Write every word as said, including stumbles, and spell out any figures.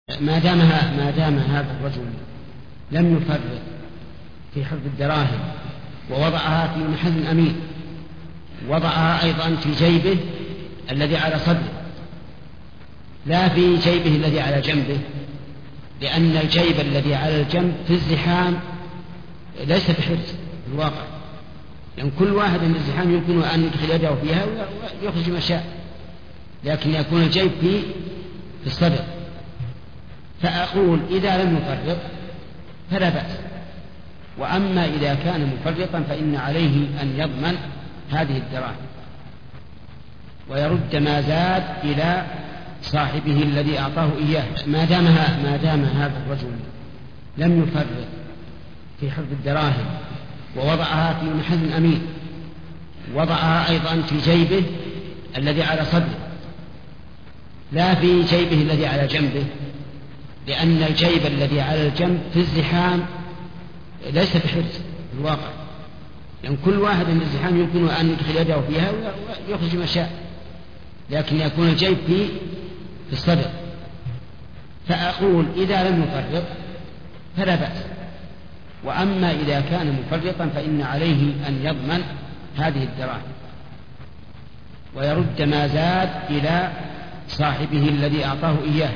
ما دام ما دام هذا الرجل لم يفرط في حفظ الدراهم ووضعها في محل أمين، وضعها أيضا في جيبه الذي على صدره لا في جيبه الذي على جنبه، لأن الجيب الذي على الجنب في الزحام ليس بحرز في الواقع، لأن كل واحد من الزحام يمكن أن يدخل يده فيها ويخرج ما شاء، لكن يكون الجيب في في الصدر. فأقول إذا لم يفرط فلا بأس، وأما إذا كان مفرطا فإن عليه أن يضمن هذه الدراهم ويرد ما زاد إلى صاحبه الذي أعطاه إياه. ما دام ما دام هذا الرجل لم يفرط في حفظ الدراهم ووضعها في محل أمين، وضعها أيضا في جيبه الذي على صدره لا في جيبه الذي على جنبه، لأن الجيب الذي على الجنب في الزحام ليس بحرز في الواقع، لأن كل واحد من الزحام يمكن أن يدخل يده فيها ويخرج ما شاء، لكن يكون الجيب في في الصدر. فأقول إذا لم يفرط فلا بأس، وأما إذا كان مفرطا فإن عليه أن يضمن هذه الدراهم ويرد ما زاد إلى صاحبه الذي أعطاه إياه.